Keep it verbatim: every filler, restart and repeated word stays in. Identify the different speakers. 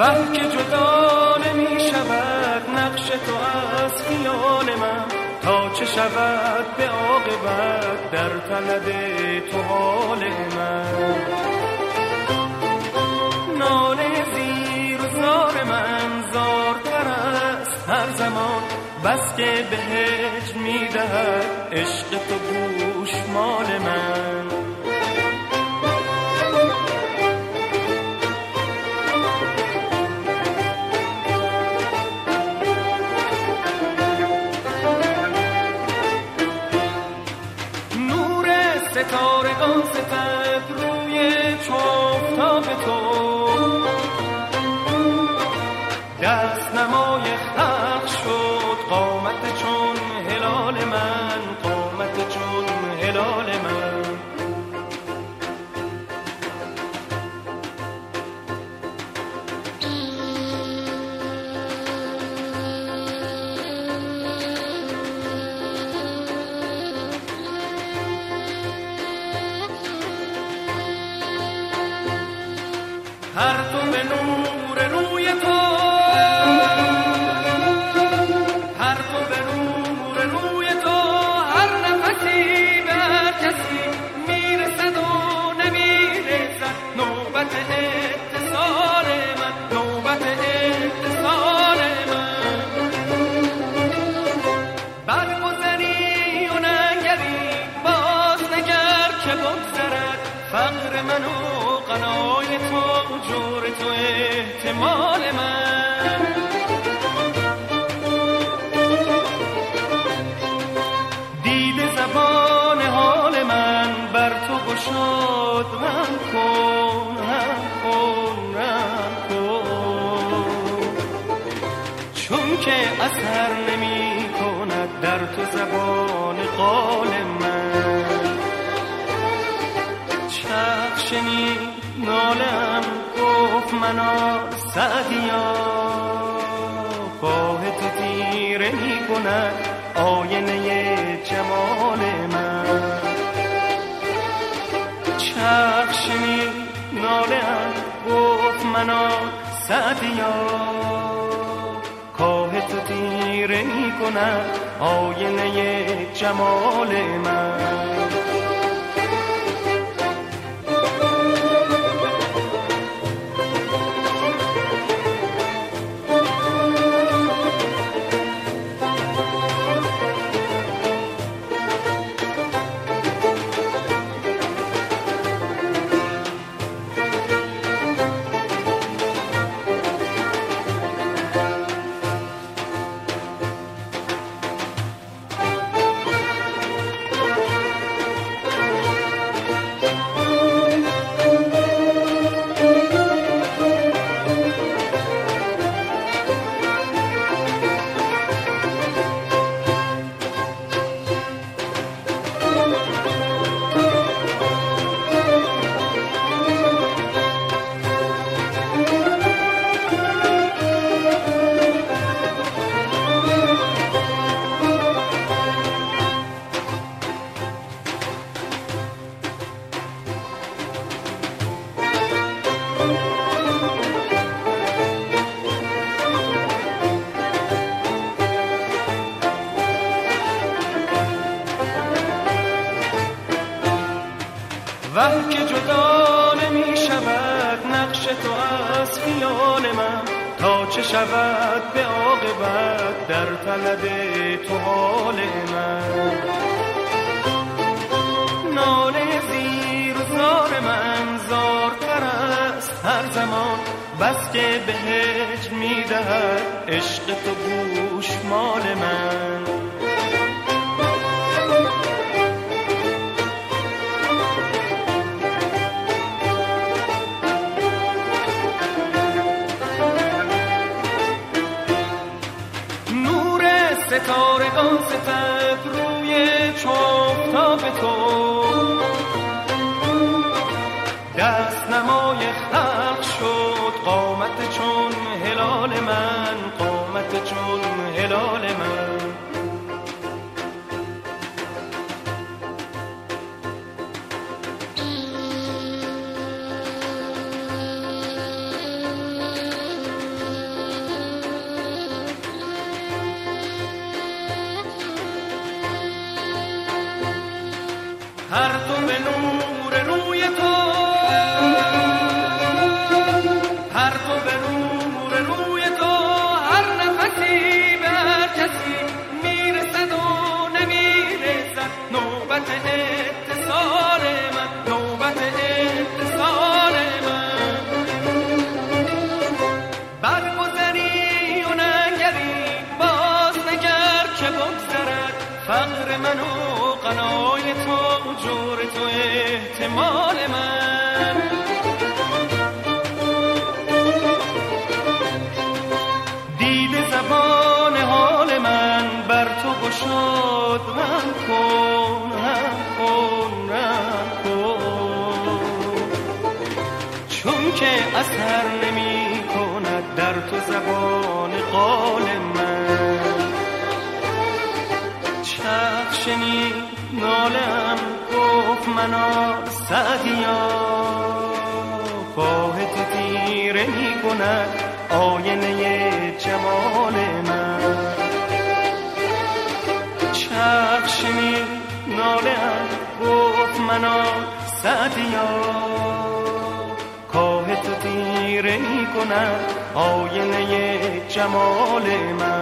Speaker 1: وقت که جدا نمی شود نقش تو از خیال من، تا چه شود به عاقبت در طلب تو حال من. ناله زیر و زار من زارتر است هر زمان، بس که به هجر می دهد عشق تو گوشمال من. ستارگان ستد روی چوفتاب تو، دست نمای خلق شد قامت چون هلال من، قامت چون هلال من. هر تو به نور روی تو، هر تو به نور روی تو، هر نفسی به هر کسی میرسد و نمیرسد. نوبت اتصال من، نوبت اتصال من. برگذری و نگری باز نگر که بگذرد فقر من و قنای تو، جور تو احتمال من. دیده زبان حال من بر تو گشاد، رم کن رم کن رم کن، چون که اثر نمی کند در تو زبان قال من. چرخ شنید نالم گفت منار سعدیا، گاه تو تیره می کند آینه جمال من. چرخ شنید نالم گفت منار سعدیا، گاه تو تیره می کند آینه جمال من. وقت که جدا نمی شود نقش تو از خیال من، تا چه شود به عاقبت در طلب تو حال من. ناله زیر و زار من زارتر است هر زمان، بس که به هجر می دهد عشق تو گوشمال من. ستارگان ستد روی چوفتاب تو، دست نمای خلق شد قامت چون هلال من، قامت چون هلال من. مهجور تو احتمال من. دیده زبان حال من بر تو گشاد، رم کن رم کن رم کن، چون که اثر نمی کند در تو زبان قال من. چرخ شنید نالم گفت منال سعدیا، پاه تو تیره می کند آینه جمال من. چرخ شنید نالم گفت منال سعدیا، کاه تو تیره می کند آینه جمال من.